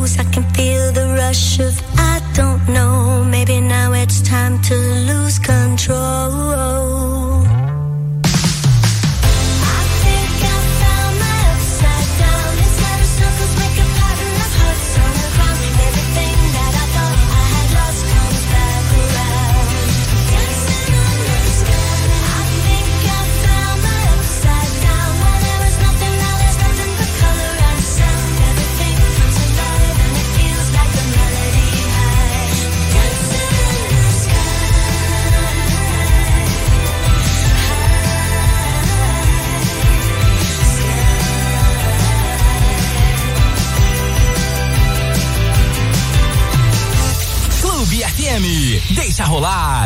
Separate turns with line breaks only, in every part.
close, I can feel the rush of I don't know. Maybe now it's time to lose control.
Deixa rolar.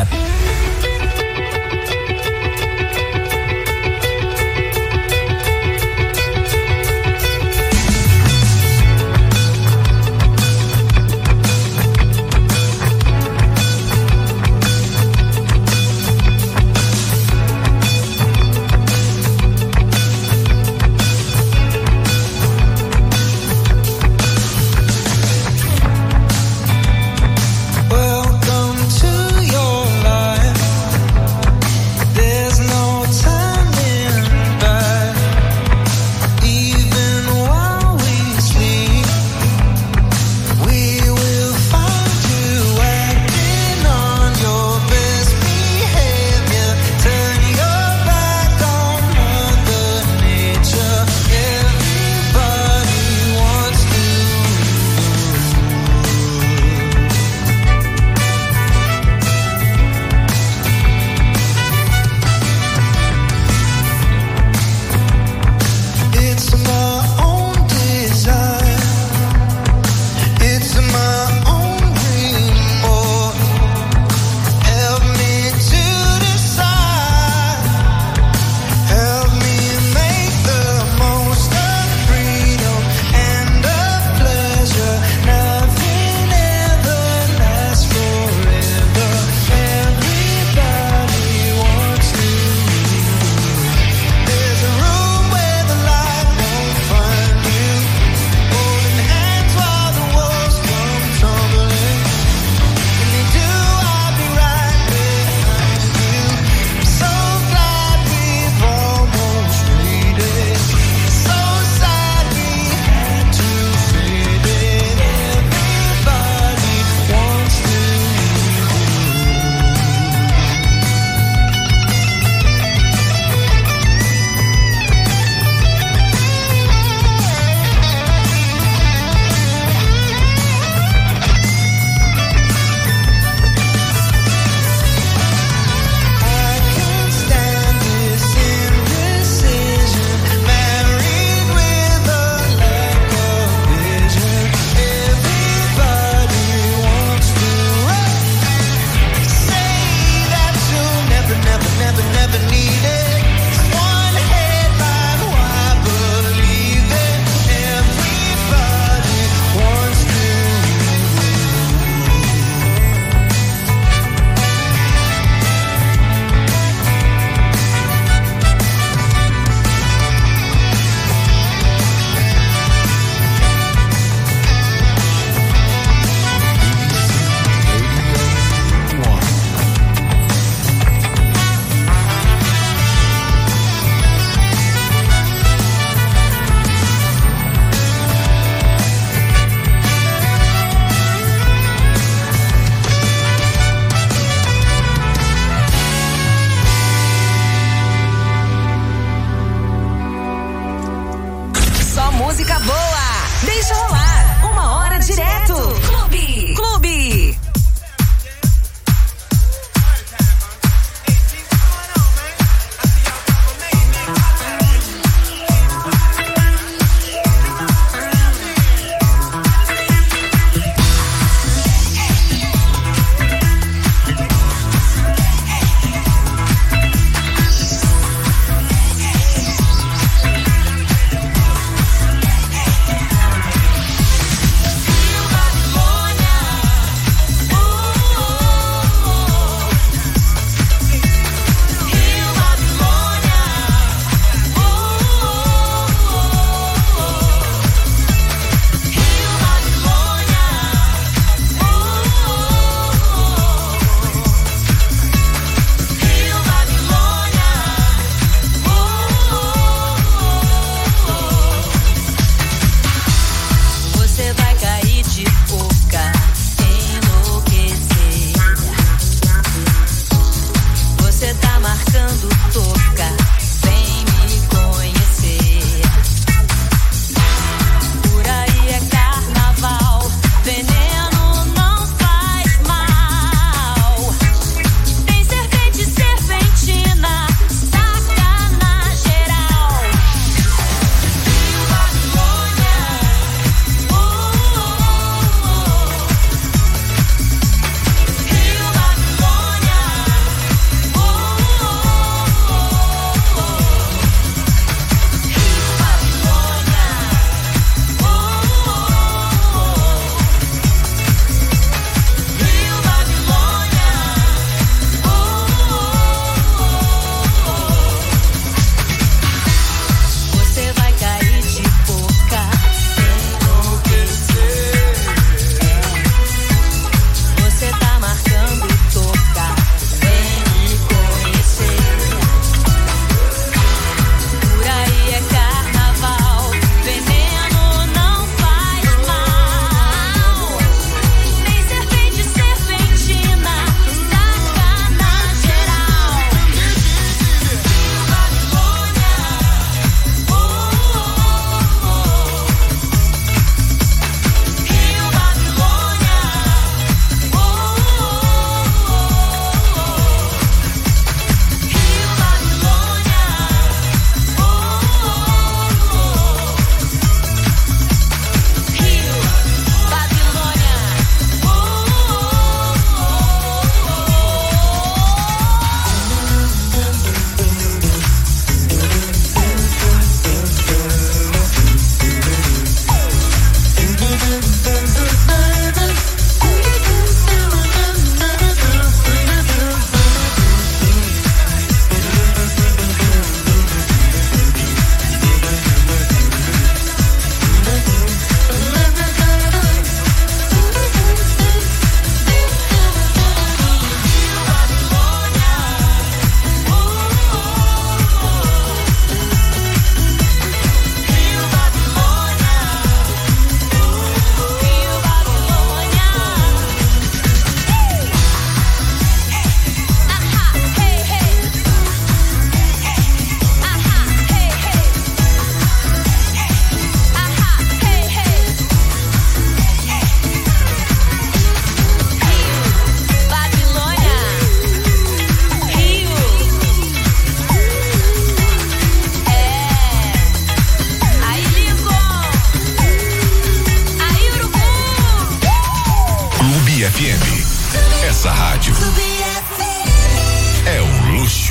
Welcome to your life.
FM. Essa rádio é um luxo.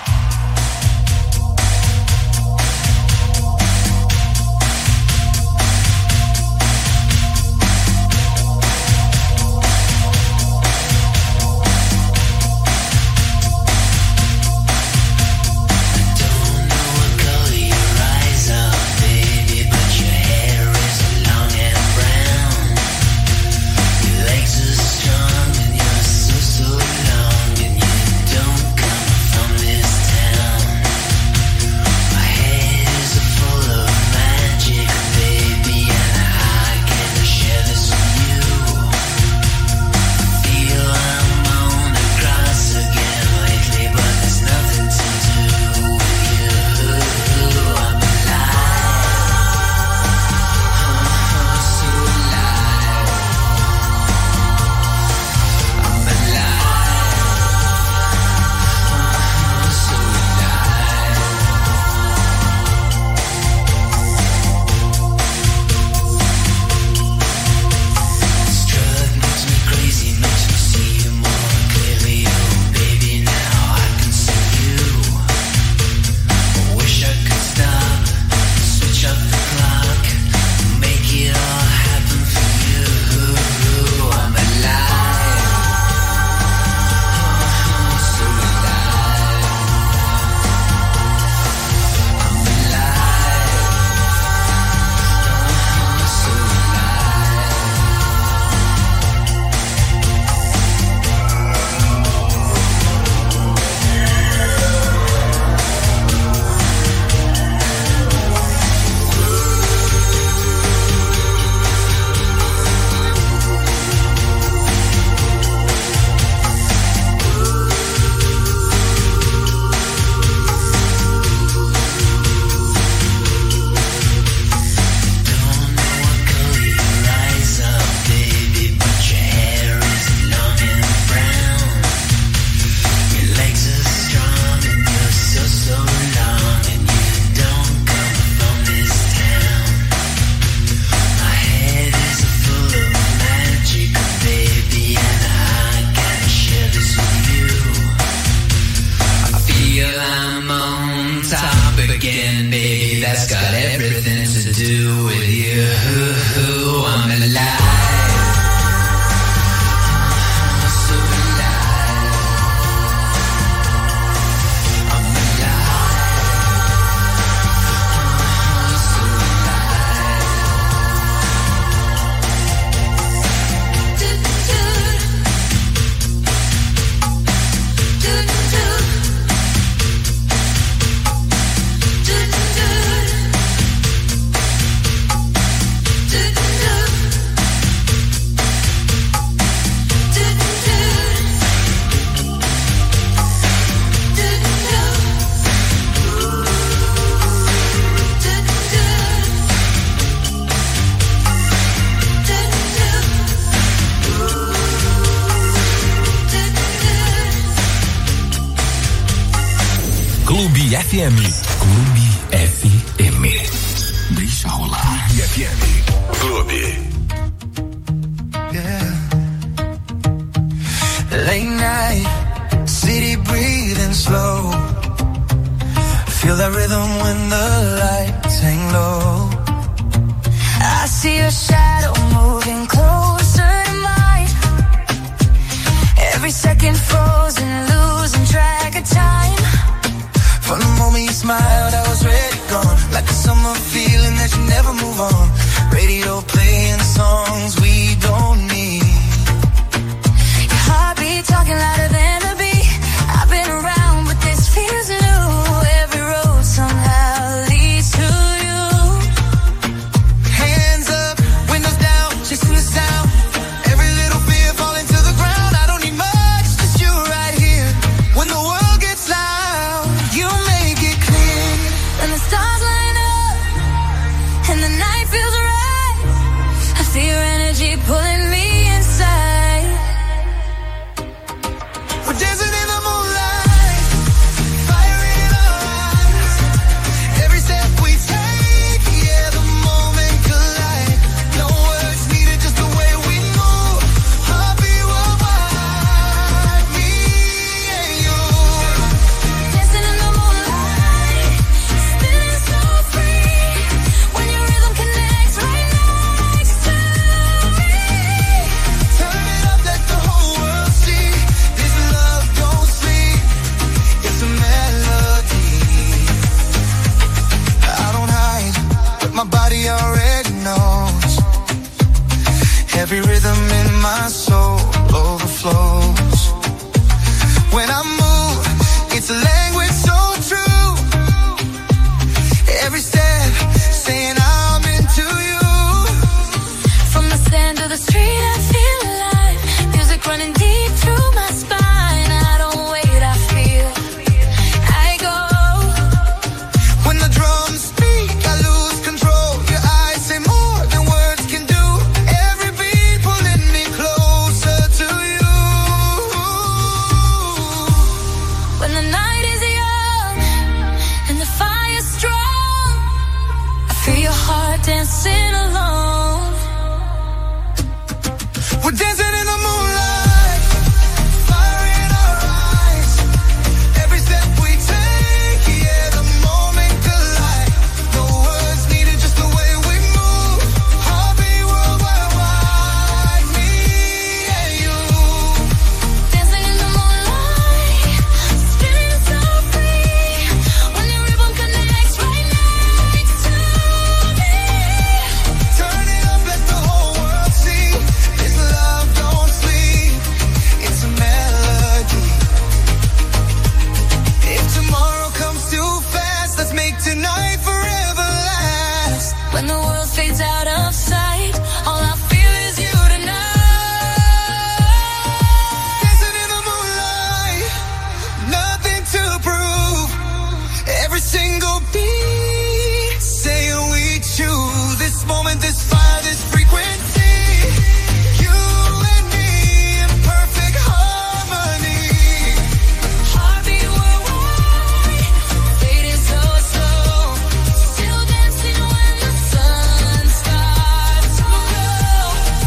FM. Clube FM. Deixa rolar.
Clube FM. Clube.
Yeah. Late night, city breathing slow. Feel that rhythm when the lights hang low.
I see your shadow moving closer to mine. Every second frozen, losing track of time.
From the moment you smiled, I was ready, gone. Like a summer feeling that you never move on. Radio playing songs we don't need.
Your heartbeat talking louder than the beat. I've been around, but this feels new. Every road somehow leads to you.
Hands up, windows down, chasing the sound. rhythm in my soul overflows. When I move, it's a language so true. Every step saying I'm into you.
From the sand to the street, I feel alive. Music running deep through my spine. I don't wait, I feel. I go.
When the drums speak, I lose control. Your eyes say more than words can do. Every beat pulling me closer to you.
When the night is young and the fire's strong, I feel your heart dancing alone.
We're dancing in the moonlight, fire in our eyes. Every step we take, yeah, the moment collide. No words needed, just the way we move. Heartbeat worldwide, me and you.
Dancing in the moonlight, spinning so free. When your rhythm connects right next to me.
Turn it up, let the whole world see. This love don't sleep, it's a melody. If tomorrow comes too fast, let's make tonight forever last.
When the world fades out of sight, all I feel is you tonight.
Dancing in the moonlight, nothing to prove. Every single beat, saying we choose this moment, this fire, this frequency. You and me in perfect harmony.
Heartbeat worldwide, fading so slow. Still dancing when the sun starts to glow.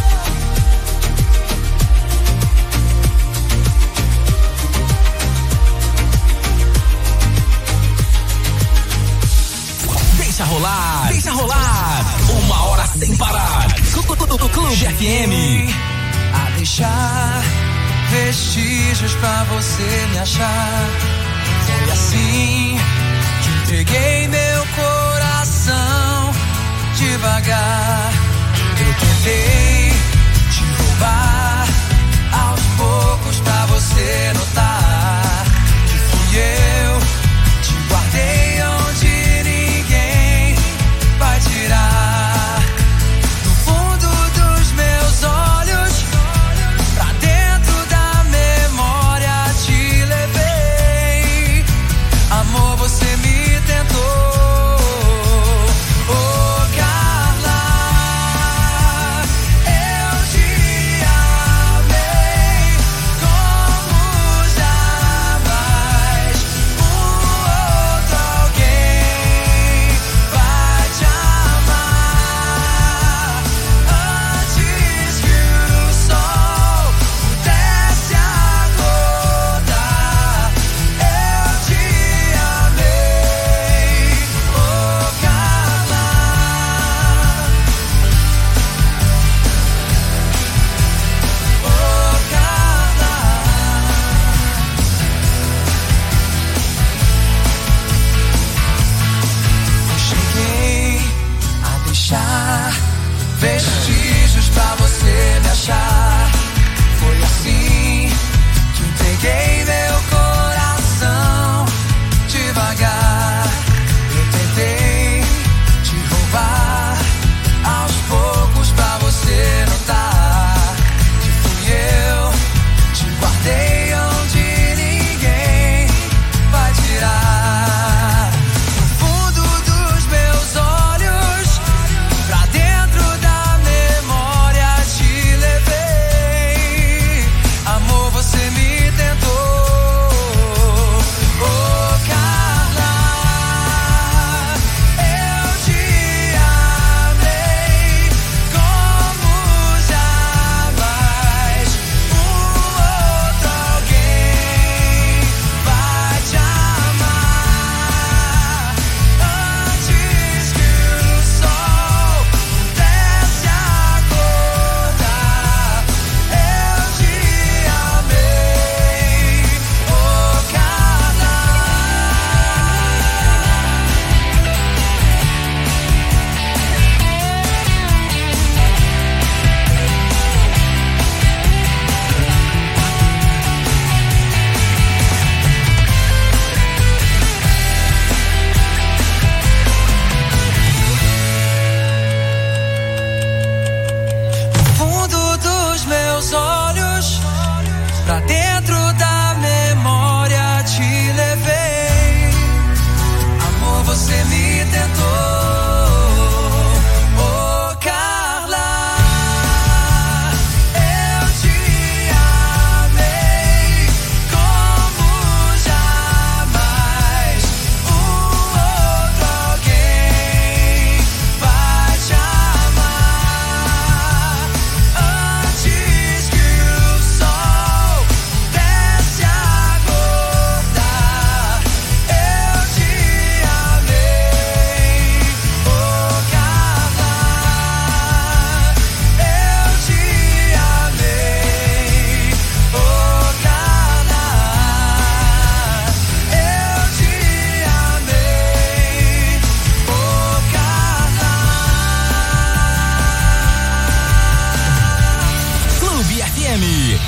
Deixa rolar, deixa rolar. 1 hora sem parar. Clube FM.
A deixar vestígios pra você me achar. Foi assim que entreguei meu coração devagar. Eu tentei te roubar aos poucos pra você notar que fui eu. Te guardei onde ninguém vai tirar. No fundo dos meus olhos, pra dentro da memória te levei. Amor, você me tentou. Oh, Carla,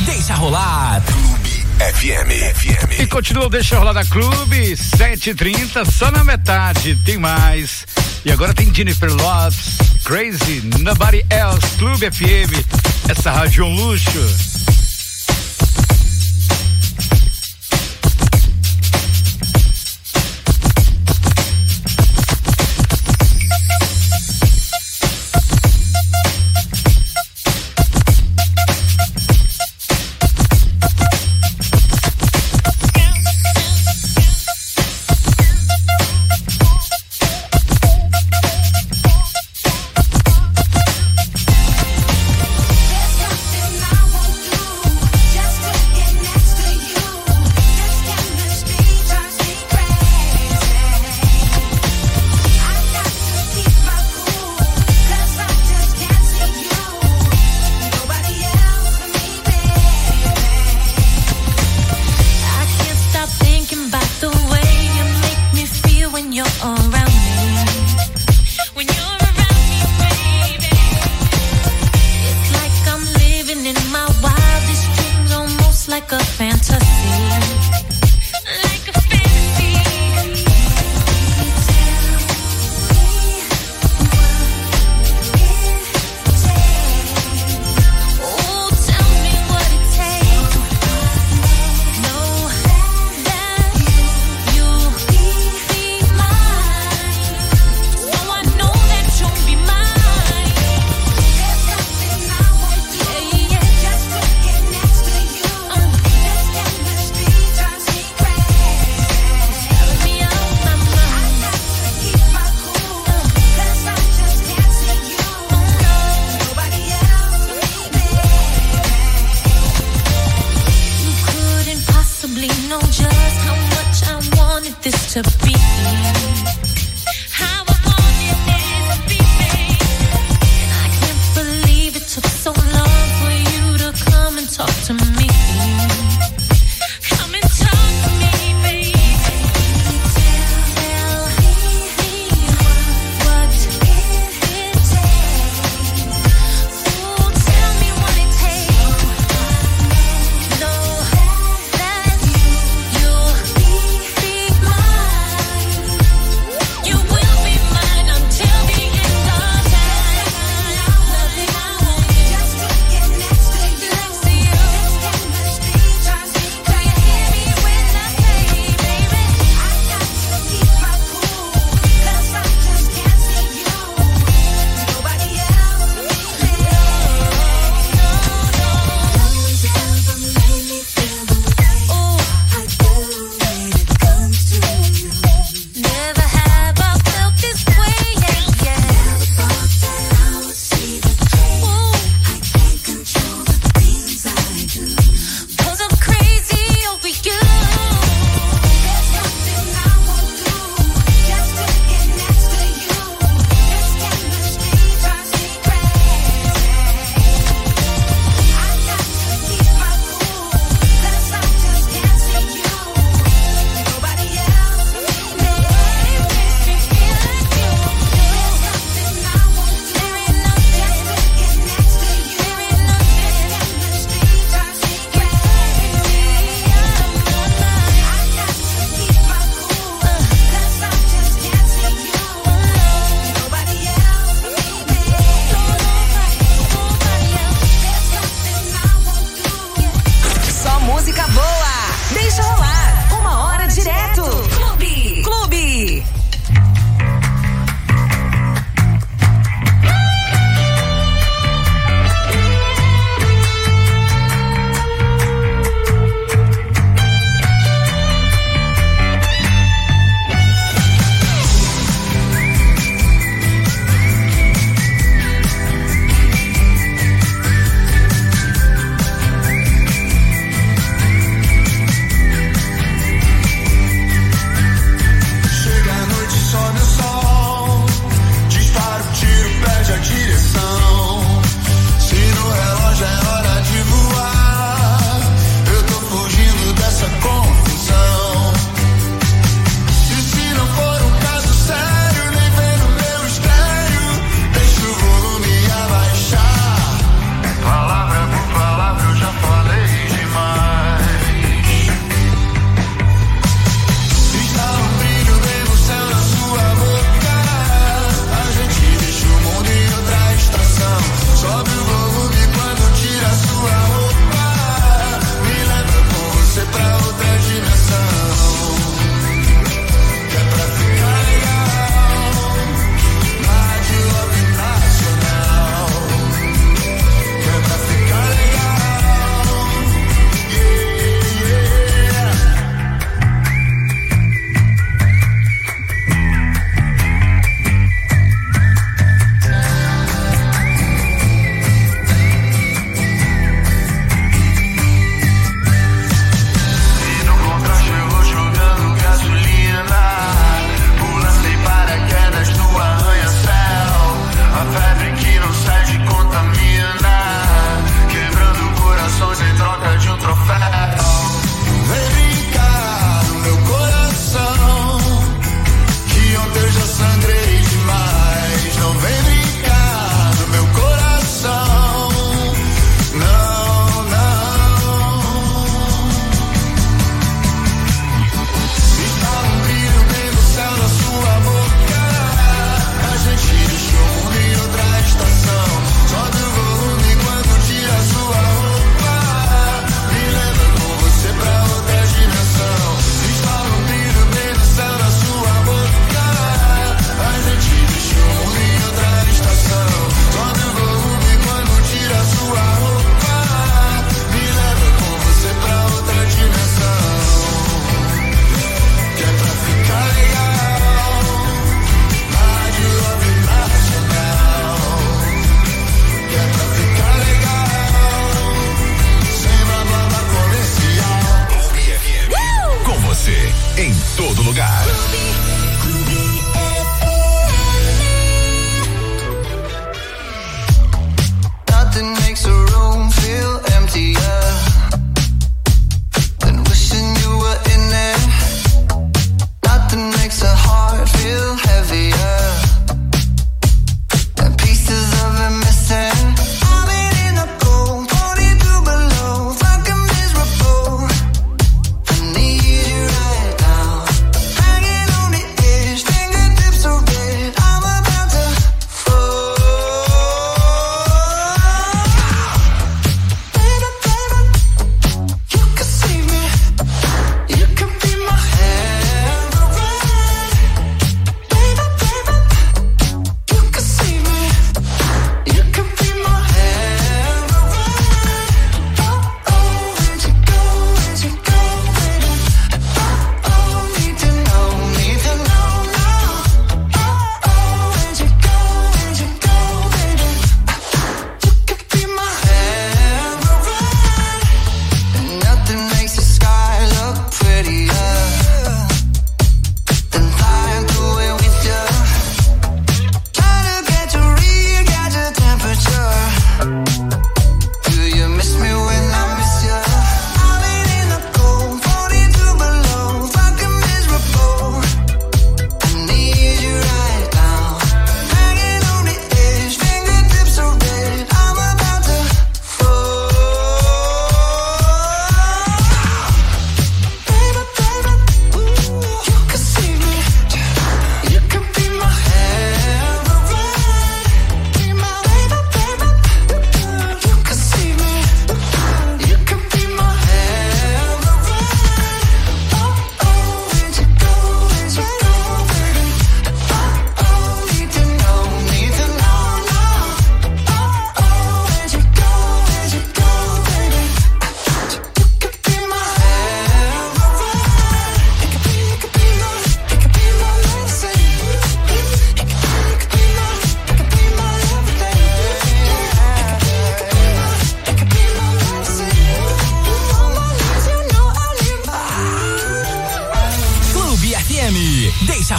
Deixa rolar.
Clube FM.
E continua o Deixa Rolar da Clube, 7h30, só na metade, tem mais. E agora tem Jennifer Lopez, Crazy, Nobody Else, Clube FM, essa rádio é um luxo.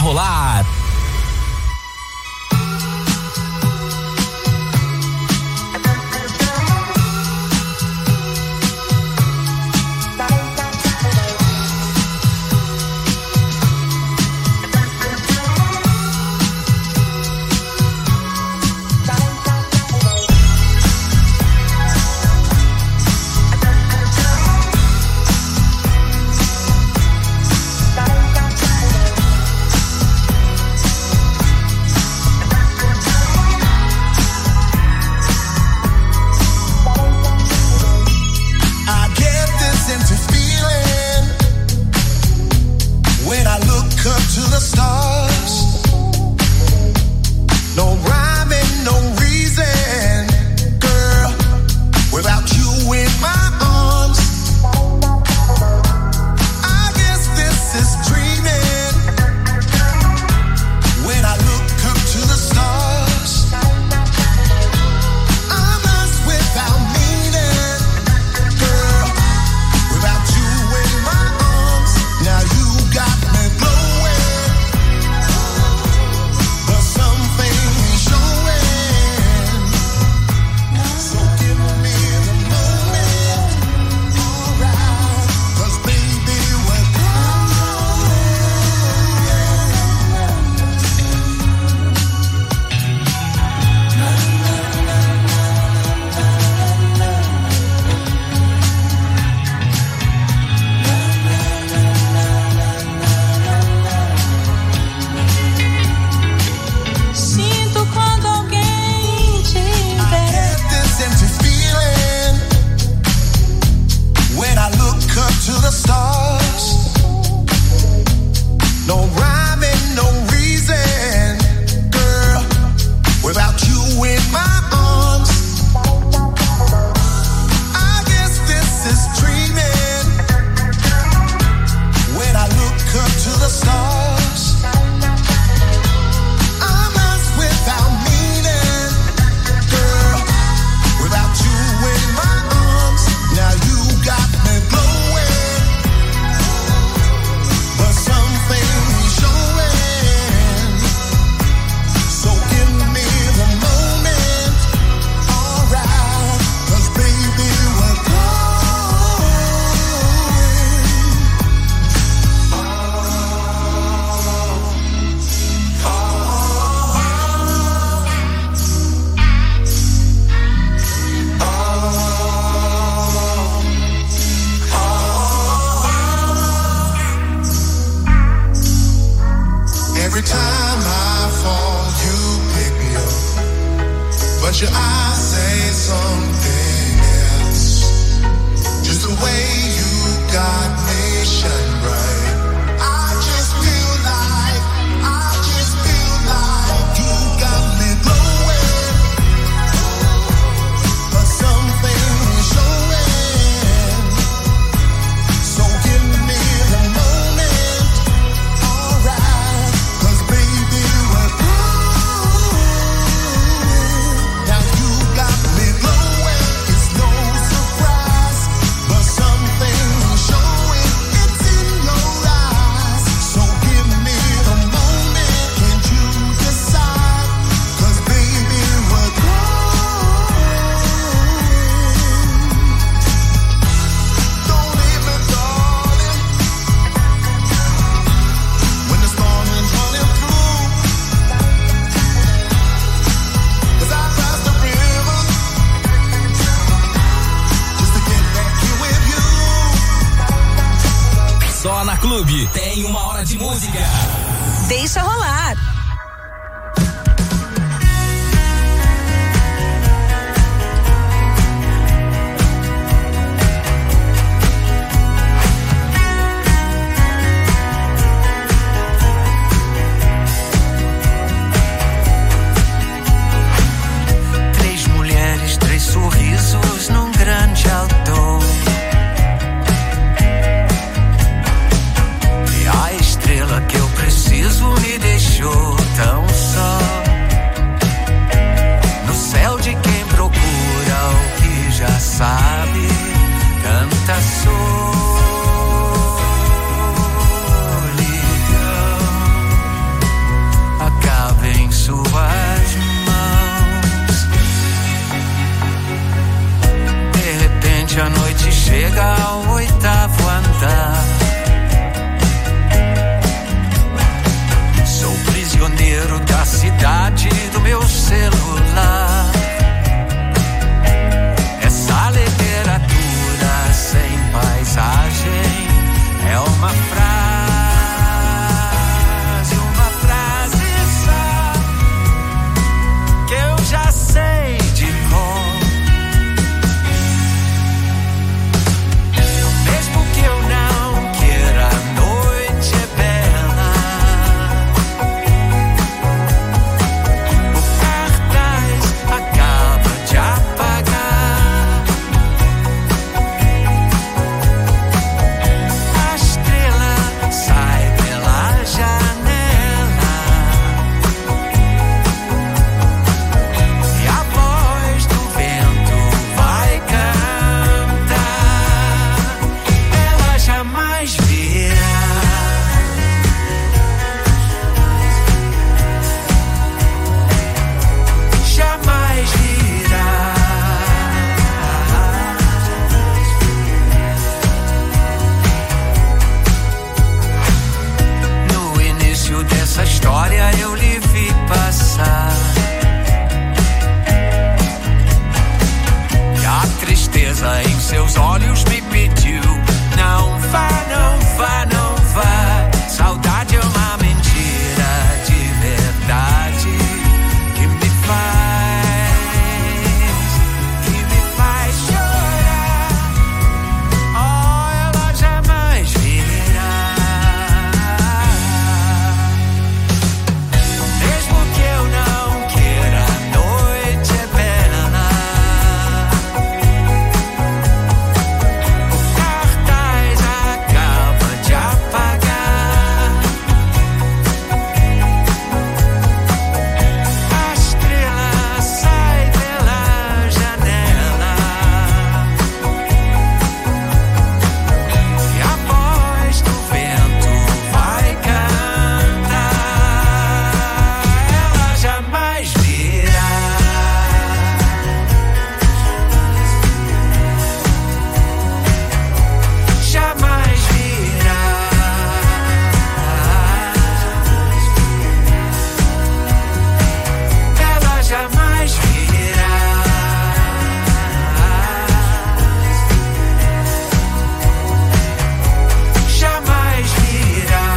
rolar.
Your eyes say something else. Just the way you got me shine bright. I just feel like you got me glowing, but something's showing. So give me the moment, alright, 'cause baby we're growing. Now you got me glowing, it's no surprise, but something's showing, it's in your eyes. So give me the moment, can't you decide? 'Cause baby we're growing. Don't leave me, darling, when the storm is running through. 'Cause I crossed the river just to get back here with you.
Só na Clube tem uma hora de música.
Deixa rolar.
Três mulheres, três sorrisos num grande outdoor. E a estrela que eu preciso me deixou. a noite chega ao 8º andar. Sou prisioneiro da cidade do meu celular. Essa literatura sem paisagem é uma frase só que eu já sei de cor. Mesmo que eu não queira, a noite é bela. O cartaz acaba de apagar. A estrela sai pela janela e a voz do vento vai cantar. Ela jamais virá. Jamais virá. No início dessa história eu lhe vi passar. E a tristeza em seus olhos me pediu: não vá, não vá, não vá. Saudade é uma mentira de verdade que me faz chorar. Oh, ela jamais virá. Mesmo que eu não queira, a noite é bela. O cartaz acaba de apagar. A estrela sai pela janela e a voz do vento vai cantar. Ela jamais virá. Jamais virá. Ela jamais virá. Jamais virá.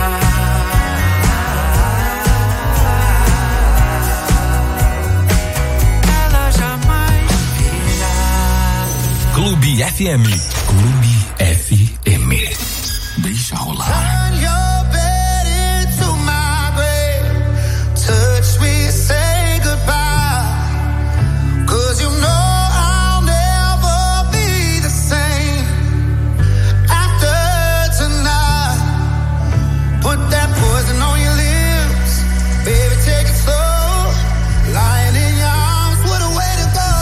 Ela jamais virá.
Clube FM. Clube FM. Deixa rolar.
Turn your bed into my grave. Touch me, say goodbye. 'Cause you know I'll never be the same after tonight. Put that poison on your lips, baby, take it slow. Lying in your arms, what a way to go.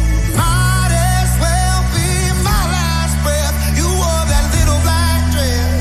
Might as well be my last breath. You wore that little black dress.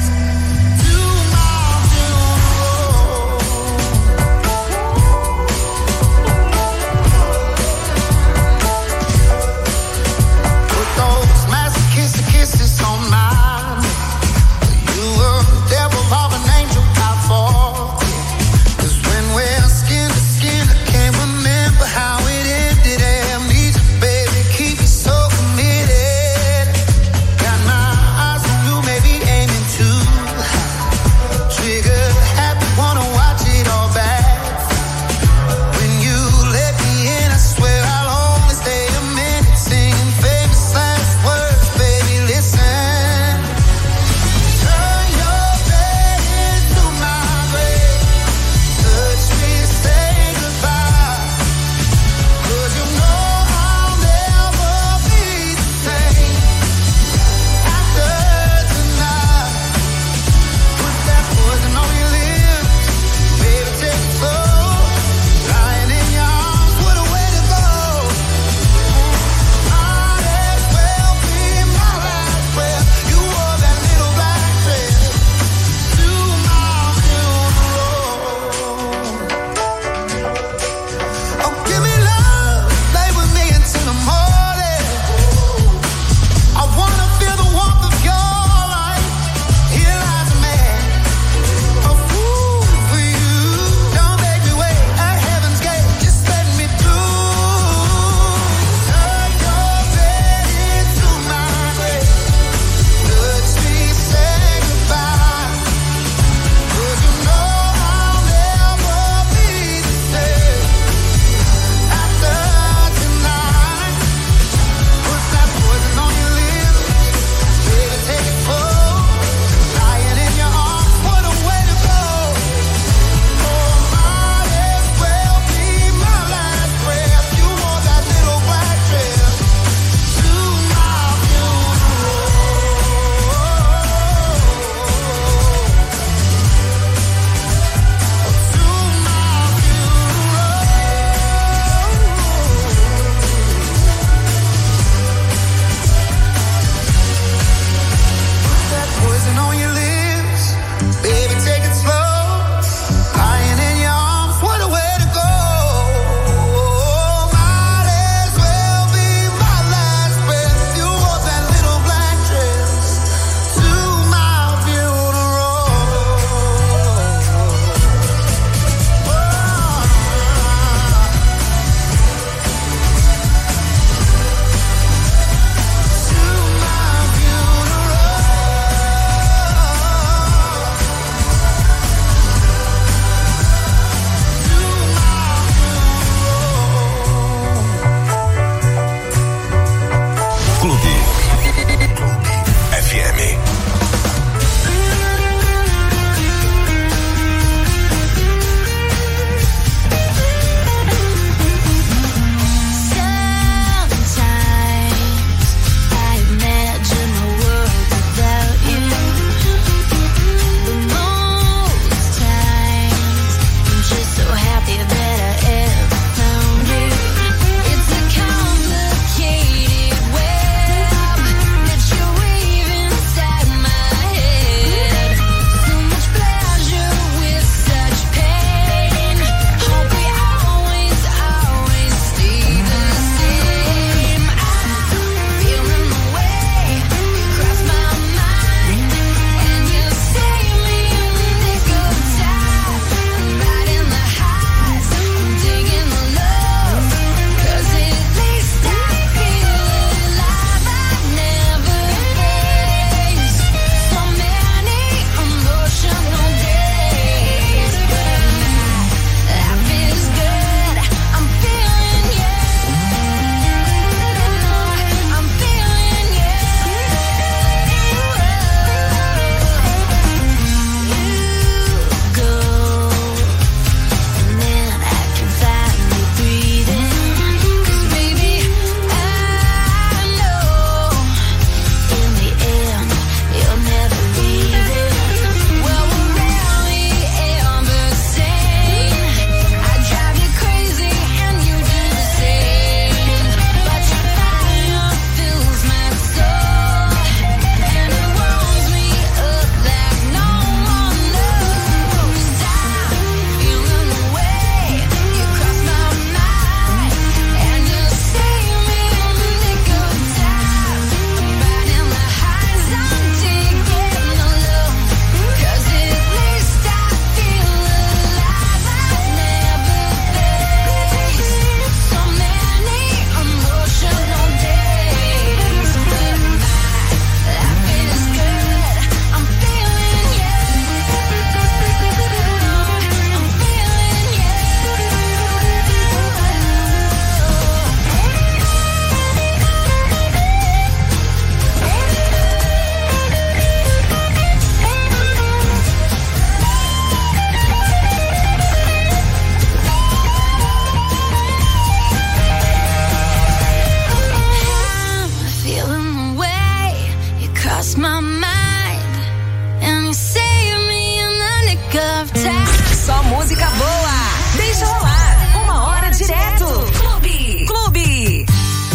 música boa. Deixa rolar. 1 hora direto. Clube.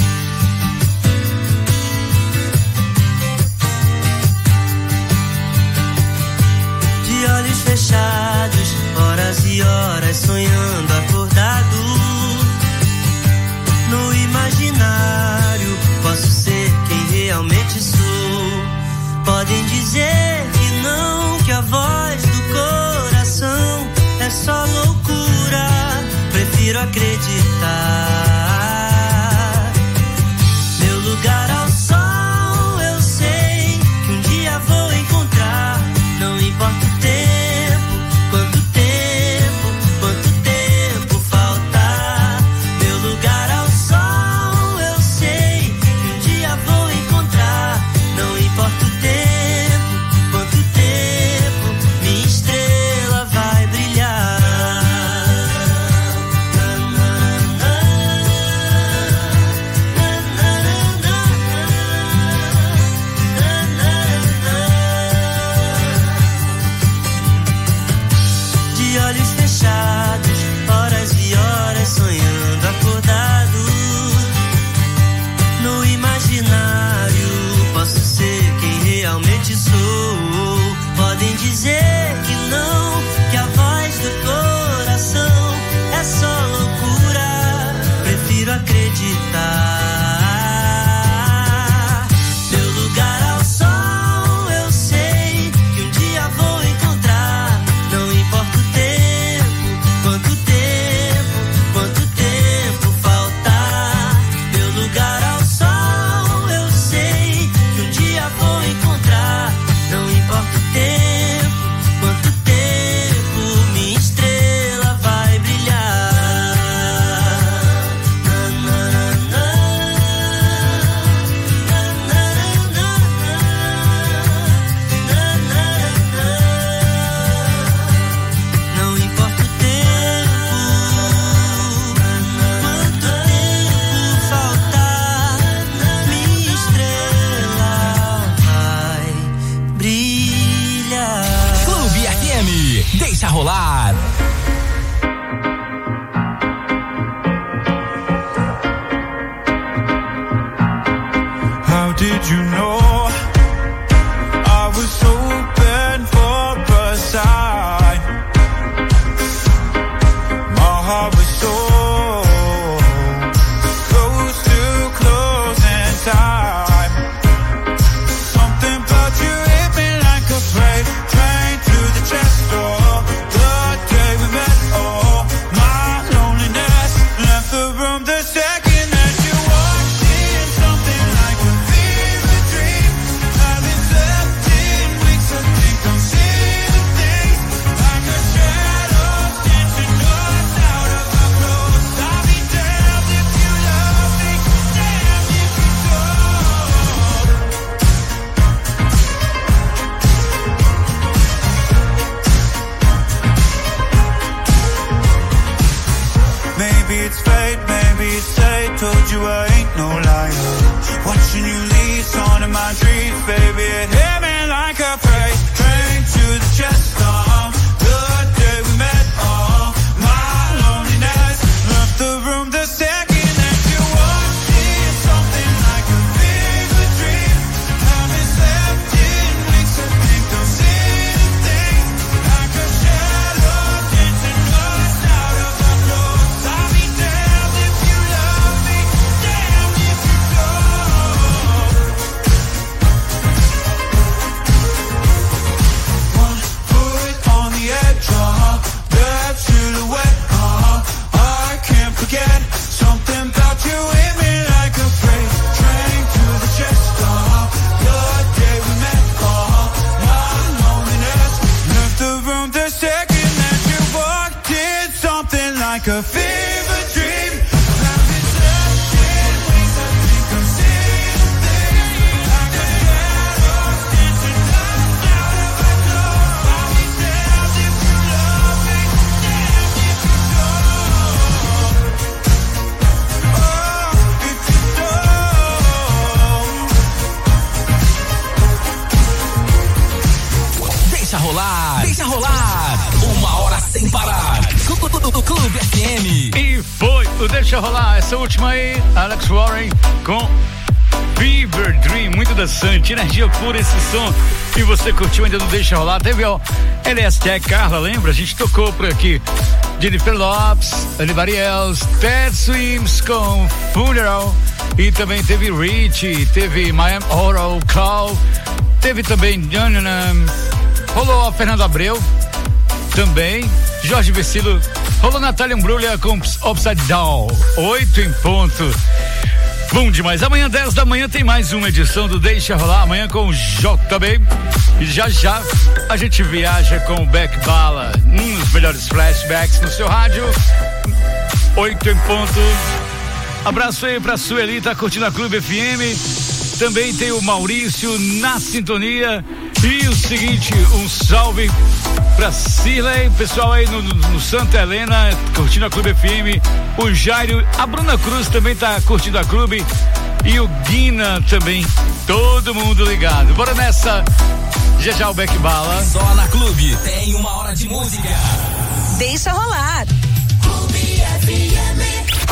De olhos fechados, horas e horas sonhando acordado. No imaginário, posso ser quem realmente sou. Podem dizer que não, que a voz do coração é só loucura. Prefiro acreditar. Meu lugar ao sol, eu sei que um dia vou encontrar. Não importa o tempo, quanto tempo faltar. Meu lugar ao sol, eu sei que um dia vou encontrar. Não importa o tempo, quanto tempo, minha estrela vai brilhar. De olhos fechados, horas e horas sonhando acordado. No imaginário, posso ser quem realmente sou. Podem dizer que não, que a voz do coração é só loucura. Prefiro acreditar. Meu lugar ao sol, eu sei que um dia vou encontrar. Não importa o tempo, quanto tempo faltar. Meu lugar ao sol, eu sei que um dia vou encontrar. Não importa o tempo, quanto tempo, minha estrela vai brilhar. Não importa o tempo, quanto tempo faltar, minha estrela vai brilhar.
Clube FM, deixa rolar.
How did you know I was open for a sign? My heart was so close to closing time. Something about you hit me like a freight train to the chest door. The day we met, oh, my loneliness left the room the second that you walked in. Something like a fever dream. I've been slept in weeks, I think I'm seeing things like a shadow dancing us out of our clothes. I'll be damned if you love me, damned if you don't. Maybe it's fate, maybe it's fate. Told you I ain't no liar. Watching you leave, on in my dreams, baby. It hit me like a freight train to the chest of the day we met. Oh, my loneliness left the room the second that you walked in. Something like a fever dream. I've been slept in weeks, I think I'm seeing things like a shadow dancing us out of our clothes. I'll be damned if you love me, damned if you don't. One foot on the edge, that silhouette, I can't forget. Something about you hit me like a freight train to the chest of the day we met. My loneliness left the room the second that you walked in. Something like a fever dream. I've been slept in weeks, I think I'm seeing things like a shadow dancing us out of our clothes. I'll be damned if you love me, damned if you don't. Oh, if you don't.
Deixa rolar. 1 hora sem parar. Clube FM.
E foi o Deixa Rolar, essa última aí, Alex Warren com Fever Dream, muito dançante, energia pura esse som. E você curtiu ainda não Deixa Rolar? Teve ó, LST, Carla, lembra? A gente tocou por aqui. Jennifer Lopez, Anybody Else, Ted Swims com Funeral. E também teve Rich, teve Miami Oral Call, teve também rolou a Fernando Abreu também, Jorge Vecilo, rolou Natália Imbruglia com Upside Down, 8 em ponto. Bom demais, amanhã 10 da manhã tem mais uma edição do Deixa Rolar, amanhã com o JB. E já a gente viaja com o Beck Bala, nos melhores flashbacks no seu rádio, 8 em ponto. Abraço aí pra Sueli, tá curtindo a Clube FM. Também tem o Maurício na sintonia. E o seguinte, um salve pra Cirlei, pessoal aí no Santa Helena, curtindo a Clube FM. O Jairo, a Bruna Cruz também tá curtindo a Clube. E o Guina também, todo mundo ligado. Bora nessa, já o Beck Bala.
Só na Clube tem uma hora de música.
Deixa rolar.
Clube FM.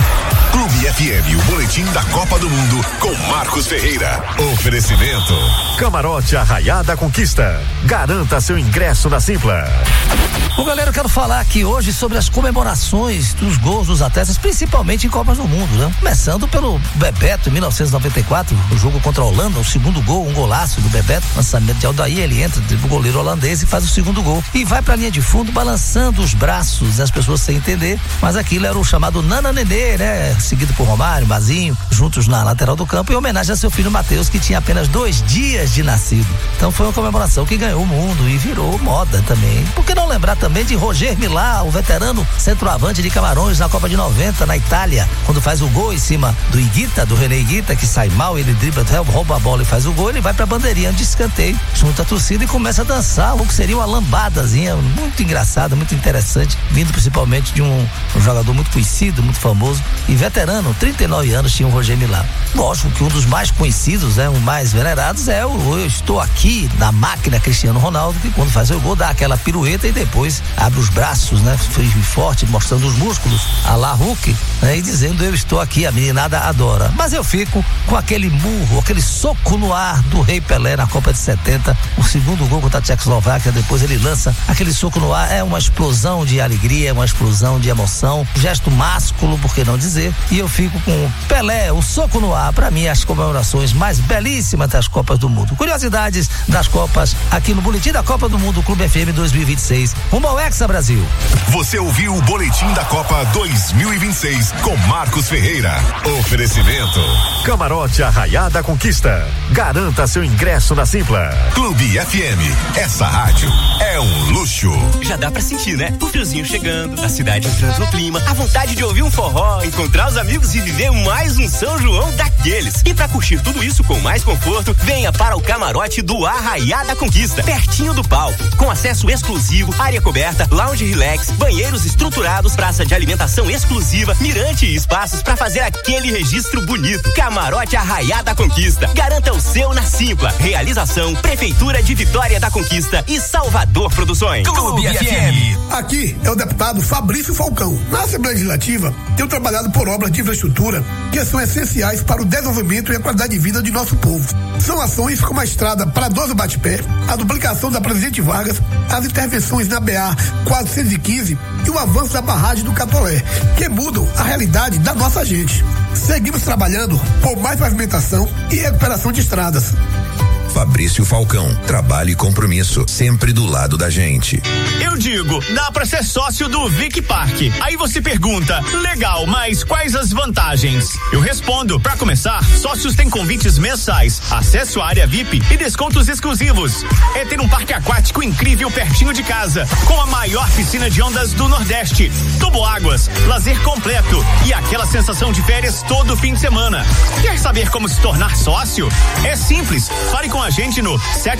Clube FM, o boletim da Copa do Mundo com Marcos Ferreira. Oferecimento:
Camarote Arraiá da Conquista. Garanta seu ingresso na Simpla.
Bom, galera, eu quero falar aqui hoje sobre as comemorações dos gols dos atletas, principalmente em Copas do Mundo, né? Começando pelo Bebeto, em 1994, o jogo contra a Holanda, o segundo gol, um golaço do Bebeto, lançamento de Aldair, ele entra do goleiro holandês e faz o segundo gol. E vai pra linha de fundo, balançando os braços, as pessoas sem entender, mas aquilo era o chamado Nana Nenê, né? Seguido por Romário, Bazinho, juntos na lateral do campo, em homenagem a seu filho Matheus, que tinha apenas 2 dias de nascido. Então foi uma comemoração que ganhou o mundo e virou moda também. Por que não lembrar também de Roger Milá, o veterano centroavante de Camarões na Copa de 90 na Itália, quando faz o gol em cima do Higuita, do René Higuita, que sai mal, ele dribla, rouba a bola e faz o gol, ele vai pra bandeirinha de escanteio, junto à torcida e começa a dançar, o que seria uma lambadazinha muito engraçada, muito interessante, vindo principalmente de um jogador muito conhecido, muito famoso e veterano, 39 anos tinha o Roger Milá. Lógico que um dos mais conhecidos, né, um mais venerados é o Eu Estou Aqui, da máquina Cristiano Ronaldo, que quando faz o gol dá aquela pirueta e depois abre os braços, né, forte, mostrando os músculos, a la Hulk, né, e dizendo eu estou aqui, a meninada adora. Mas eu fico com aquele murro, aquele soco no ar do Rei Pelé na Copa de 70, o segundo gol contra a Tchecoslováquia, depois ele lança aquele soco no ar, é uma explosão de alegria, é uma explosão de emoção, gesto másculo, por que não dizer, e eu fico com Pelé, o soco no ar, pra mim as comemorações mais belíssimas das Copas do Mundo. Curiosidades das Copas aqui no Boletim da Copa do Mundo Clube FM 2026. Rumo ao Hexa Brasil.
Você ouviu o Boletim da Copa 2026 com Marcos Ferreira. Oferecimento:
Camarote Arraiá da Conquista. Garanta seu ingresso na Simpla.
Clube FM. Essa rádio é um luxo.
Já dá pra sentir, né? O friozinho chegando, a cidade entrando no clima, a vontade de ouvir um forró, encontrar os amigos e viver mais um São João daqueles. E pra curtir tudo isso com mais conforto, venha para o camarote do Arraiá da Conquista, pertinho do palco, com acesso exclusivo, área coberta, lounge relax, banheiros estruturados, praça de alimentação exclusiva, mirante e espaços para fazer aquele registro bonito. Camarote Arraiá da Conquista. Garanta o seu na Simpla. Realização Prefeitura de Vitória da Conquista e Salvador Produções.
Clube FM.
Aqui é o deputado Fabrício Falcão. Na Assembleia Legislativa, tenho trabalhado por obras de infraestrutura que são essenciais para o desenvolvimento e a qualidade de vida de nosso povo. São ações como a estrada para 12 Bate-Pé, a duplicação da Presidente Vargas, as intervenções na BA 415 e o avanço da barragem do Catolé, que mudam a realidade da nossa gente. Seguimos trabalhando por mais pavimentação e recuperação de estradas.
Fabrício Falcão, trabalho e compromisso, sempre do lado da gente.
Eu digo, dá pra ser sócio do Vic Park. Aí você pergunta, legal, mas quais as vantagens? Eu respondo, pra começar, sócios têm convites mensais, acesso à área VIP e descontos exclusivos. É ter um parque aquático incrível pertinho de casa, com a maior piscina de ondas do Nordeste, toboáguas, lazer completo e aquela sensação de férias todo fim de semana. Quer saber como se tornar sócio? É simples, fale com a a gente no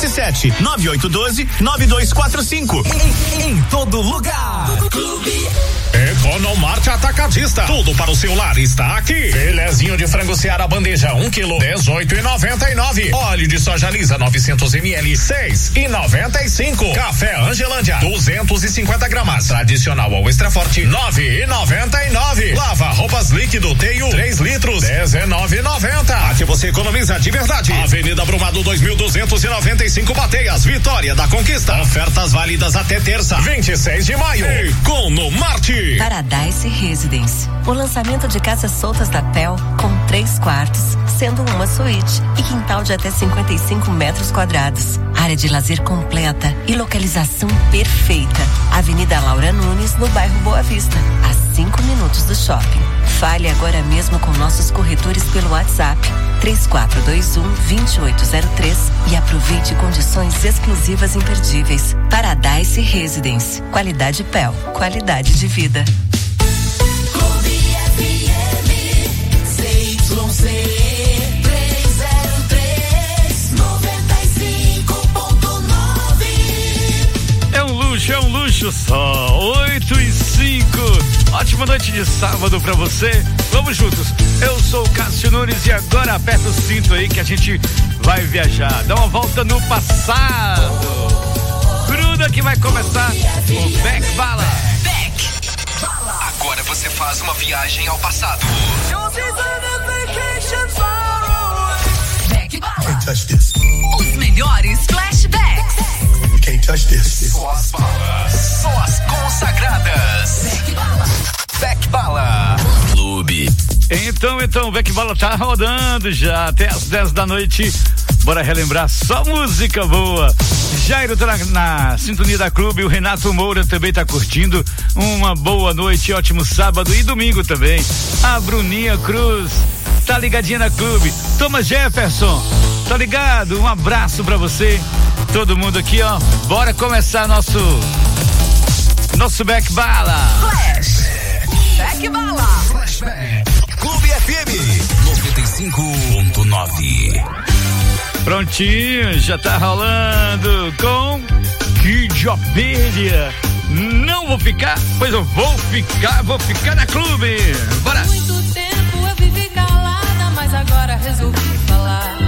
77-9812-9245.
Em todo lugar.
Clube. Economarte Atacadista. Tudo para o seu lar está aqui. Filezinho de frango Seara bandeja 1 kg, 18,99. Óleo de soja lisa 900 ml, 6,95. Café Angelândia 250 gramas. Tradicional ou extra forte 9,99. Lava roupas líquido Teio 3 litros 19,90. Aqui você economiza de verdade. Avenida Brumado 2295 Bateias, Vitória da Conquista. Ofertas válidas até terça, 26 de maio. Economarte.
Paradise Residence. O lançamento de casas soltas da PEL com 3 quartos, sendo uma suíte e quintal de até 55 metros quadrados. Área de lazer completa e localização perfeita. Avenida Laura Nunes, no bairro Boa Vista, a 5 minutos do shopping. Fale agora mesmo com nossos corretores pelo WhatsApp 3421-2803 e aproveite condições exclusivas imperdíveis. Paradise Residence. Qualidade PEL. Qualidade de vida.
É um luxo só, 8:05. Ótima noite de sábado pra você. Vamos juntos. Eu sou o Cássio Nunes e agora aperta o cinto aí que a gente vai viajar. Dá uma volta no passado. Gruda que vai começar o Beck Bala.
Beck Bala. Agora você faz uma viagem ao passado. Beck Bala. Os melhores flashbacks.
Can't touch this.
Só as balas, só as consagradas. Beck Bala. Clube.
Então, o Beck Bala tá rodando já até as 10 da noite. Bora relembrar só música boa. Jairo tá na sintonia da Clube, o Renato Moura também tá curtindo. Uma boa noite, ótimo sábado e domingo também. A Bruninha Cruz tá ligadinha na Clube. Thomas Jefferson, tá ligado? Um abraço pra você. Todo mundo aqui, ó. Bora começar nosso Beck Bala.
Flash. Beck Bala.
Flashback. Clube FM 95.9.
Prontinho, já tá rolando com Kid Abelha. Não vou ficar, pois eu vou ficar na Clube. Bora.
Muito tempo eu vivi calada, mas agora resolvi falar.